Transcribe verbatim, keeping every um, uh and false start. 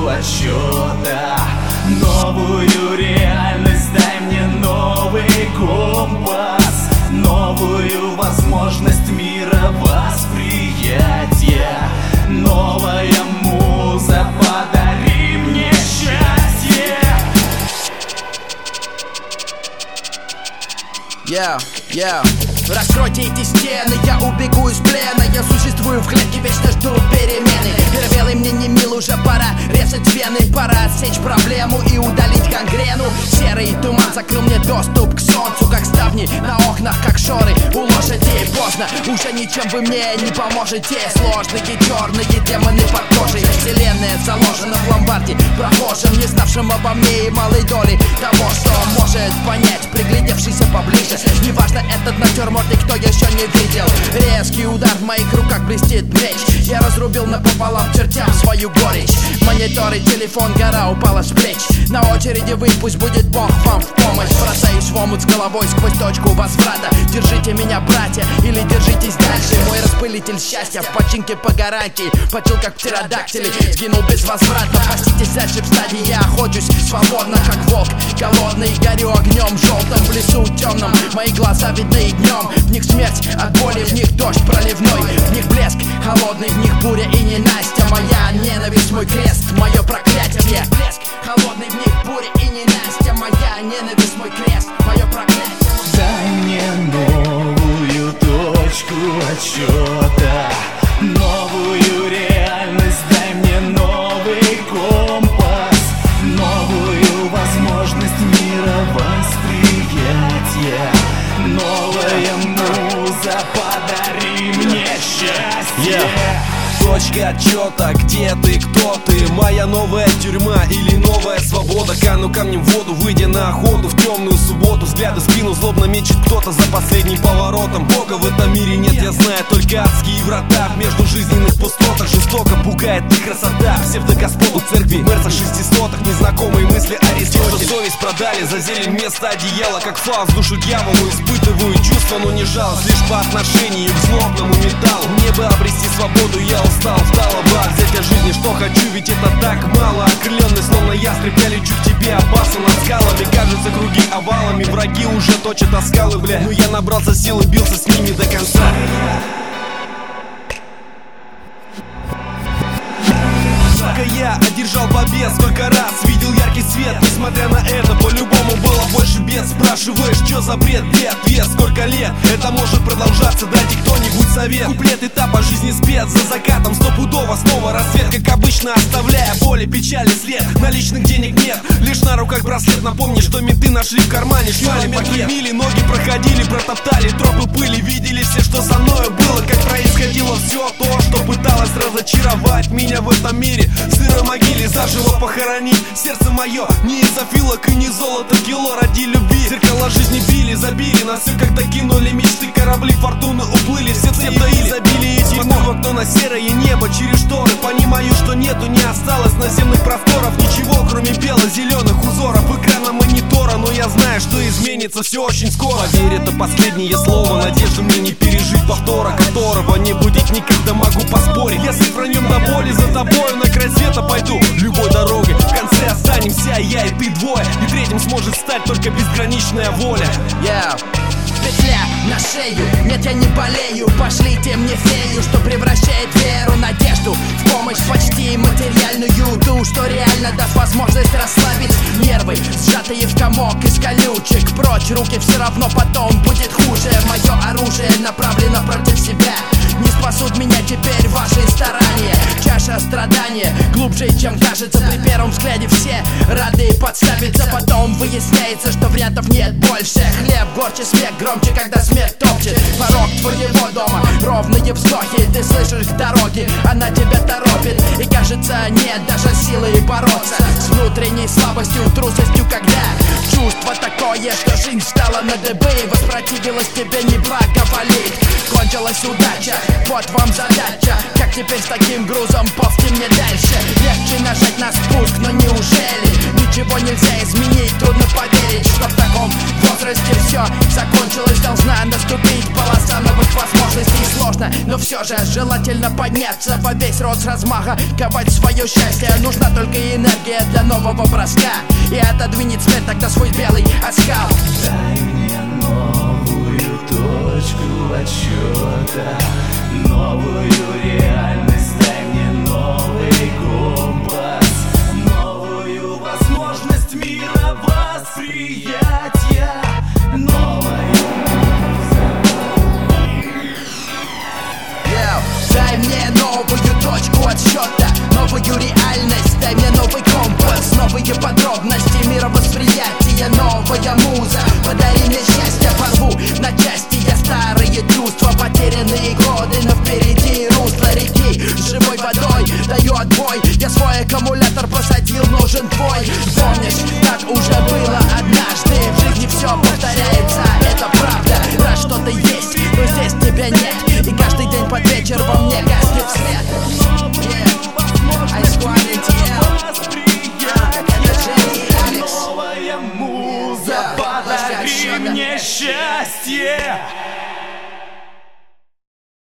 отсчета. Новую реальность, дай мне новый компас, новую возможность мира восприятия. Новая муза, подари мне счастье. Yeah, yeah. Раскройте эти стены, я убегу из плена. Я существую в клетке, вечно жду перемены. Первелый мне не мил, уже пора резать вены. Пора отсечь проблему и удалить гангрену. Серый туман закрыл мне доступ к солнцу, как ставни на окнах, как шоры у лошадей. Поздно, уже ничем вы мне не поможете. Сложные черные демоны под кожей. Вселенная заложена в ломбарде прохожим, не знавшим обо мне и малой доли того, что может понять, приглядевшийся поближе. Неважно, этот натюрморт и кто еще не видел. Резкий удар, в моих руках блестит меч. Я разрубил напополам, чертям свою горечь. Мониторы, телефон, гора упала с плеч. На очереди вы, пусть будет Бог вам в помощь. Бросаюсь в омут с головой сквозь точку возврата. Держите меня, братья, или держитесь дальше. Мой распылитель счастья в починке по гарантии. Почил как птеродактили, сгинул безвозвратно. Проститесь дальше в стадии, я охочусь свободно, как волк голодный. Горю огнем желтым в лесу темном. Мои глаза видны днем. В них смерть от боли, в них дождь проливной. В них блеск холодный, в них буря и ненастья. Моя ненависть, мой крест, мое проклятие. Блеск холодный, в них буря и ненастья. Моя ненависть, мой крест, мое проклятие. Дай мне новую точку отсчета, новую реальность, дай мне новый компас, новую возможность мира восприятия. Новая муза, подари мне счастье. Yeah. Точка отчета, где ты, кто ты? Моя новая тюрьма или новая свобода? Кану камнем в воду, выйдя на охоту в темную субботу. Взгляды в спину злобно мечет кто-то за последним поворотом. Бога в этом мире нет, я знаю только адские врата. Между жизненных пустотах жестоко пугает их красота. Псевдогоспод у церкви, мерца шестисотых. Незнакомые мысли Аристотель. Совесть продали за зелень вместо одеяла. Как Фауст душу дьяволу испытываю чувства, но не жалость лишь по отношению к злобному металлу. Мне бы обрести свободу, я устал. Устала бы взять от жизни, что хочу, ведь это так мало. Окрыленный, словно ястреб, я лечу к тебе, опасно над скалами. Кажутся круги овалами, враги уже точат о скалы, бля. Но я набрался сил и бился с ними до конца. Я одержал побед, сколько раз видел яркий свет. Несмотря на это, по-любому было больше бед. Спрашиваешь, что за бред, где ответ? Сколько лет это может продолжаться? Дайте кто-нибудь совет. Куплет этапа жизни спец, за закатом стопудово снова рассвет. Как обычно, оставляя боли, печали след. Наличных денег нет, лишь на руках браслет. Напомни, что менты нашли в кармане шмали пакет. Мили, ноги проходили, протоптали тропы пыли. Видели все, что со мною было, как происходило все то, что пыталось разочаровать меня в этом мире. В сырой могиле заживо похоронить сердце мое. Не из афилок и не золото кило ради любви. Зеркала жизни били, забили нас, все как-то кинули мечты. Корабли фортуны уплыли, все цепи забили эти. Смотрю в окно на серое небо через шторы. Понимаю, что нету, не осталось наземных просторов. Ничего, кроме бело-зеленых узоров экрана монитора. Но я знаю, что изменится все очень скоро. Поверь, это последнее слово. Надежды мне не пережить повтора, которого не будет никогда, могу поспорить. Если сохранем до боли, за тобою на край света пойду любой дорогой. В конце останемся я и ты двое, и третьим сможет стать только безграничная воля. Yeah. Петля на шею, нет, я не болею. Пошлите мне фею, что превращает веру, надежду в помощь почти материальную. Ту, что реально даст возможность расслабить нервы, сжатые в комок из колючек. Прочь руки, все равно потом будет хуже. Мое оружие направлено против себя. Не спасут меня теперь ваши старания. Чаша страдания глубже, чем кажется. При первом взгляде все рады подставиться. Потом выясняется, что вариантов нет больше. Хлеб горче, смех громче, когда смерть топчет порог твоего дома. Ровные вздохи, ты слышишь к дороге, она тебя торопит. И кажется, нет даже силы бороться с внутренней слабостью, трусостью, когда чувство такое, что жизнь встала на дыбы. Воспротивилась тебе, не благоволит. Кончилась удача, вот вам задача. Как теперь с таким грузом ползти мне дальше? Легче нажать на спуск, но неужели ничего нельзя изменить? Трудно поверить, что в таком возрасте все закончилось. Должна наступить полоса новых возможностей. возможностей сложно, но все же желательно подняться во весь рост с размаха, ковать свое счастье. Нужна только энергия для нового броска, и отодвинет свет тогда свой белый оскал. Дай мне новую точку отсчета, новую реальность, дай мне новый компас, новую возможность мира восприятия, новая yeah. Дай мне новую точку отсчета, новую реальность, дай мне новый компас, новые подробности мировосприятия, новая муза. Подари мне счастье, порву на части я старые чувства, потерянные годы, но впереди русло реки с живой водой. Даю отбой, я свой аккумулятор посадил, нужен твой. Помнишь, так уже было однажды, в жизни все повторяется, это правда. Раз что-то есть, но здесь тебя нет, и каждый день под вечер во мне гаснет свет. новая муза, подари мне счастье.